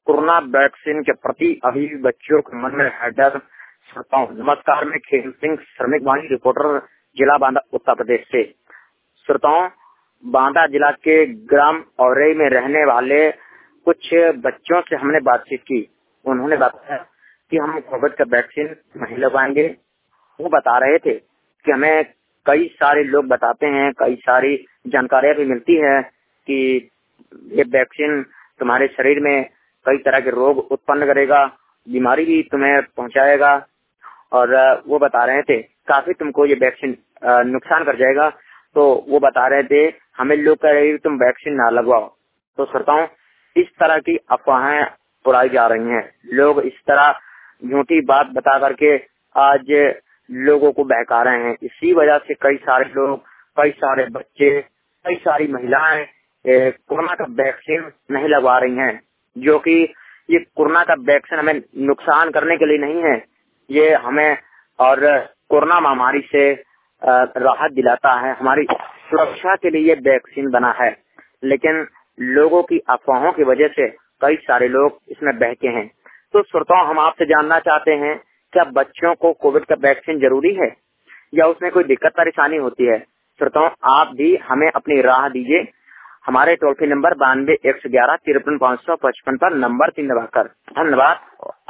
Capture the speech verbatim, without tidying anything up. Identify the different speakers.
Speaker 1: Corona vaccine के प्रति अभी बच्चों के मन में है डर। श्रोताओं नमस्कार, मैं खेल सिंह श्रमिक वाणी रिपोर्टर जिला बांदा उत्तर प्रदेश से। श्रोताओं बांदा जिला के ग्राम औरई में रहने वाले कुछ बच्चों से हमने बातचीत की। उन्होंने बताया कि हम कोविड का वैक्सीन नहीं लगवाएंगे। वो बता रहे थे कि हमें कई सारे लोग बताते हैं, कई सारी जानकारियां भी मिलती है कि ये वैक्सीन तुम्हारे शरीर में कई तरह के रोग उत्पन्न करेगा, बीमारी भी तुम्हें पहुंचाएगा। और वो बता रहे थे काफी तुमको ये वैक्सीन नुकसान कर जाएगा। तो वो बता रहे थे हमें लोग कह रहे तुम वैक्सीन ना लगवाओ। तो श्रोताओं इस तरह की अफवाहें उड़ाई जा रही हैं। लोग इस तरह झूठी बात बता करके आज लोगों को बहका रहे हैं। इसी वजह से कई सारे लोग, कई सारे बच्चे, कई सारी महिलाएं कोरोना का वैक्सीन नहीं लगवा रही हैं, जो कि ये कोरोना का वैक्सीन हमें नुकसान करने के लिए नहीं है, ये हमें और कोरोना महामारी से राहत दिलाता है, हमारी सुरक्षा के लिए ये वैक्सीन बना है। लेकिन लोगों की अफवाहों की वजह से कई सारे लोग इसमें बहके हैं। तो श्रोताओं हम आपसे जानना चाहते हैं, क्या बच्चों को कोविड का वैक्सीन जरूरी है या उसमें कोई दिक्कत परेशानी होती है? श्रोताओं आप भी हमें अपनी राह दीजिए। हमारे टोल फ्री नंबर बानवे एक सौ ग्यारह तिरपन पाँच सौ पचपन पर नंबर तीन दबाकर। धन्यवाद।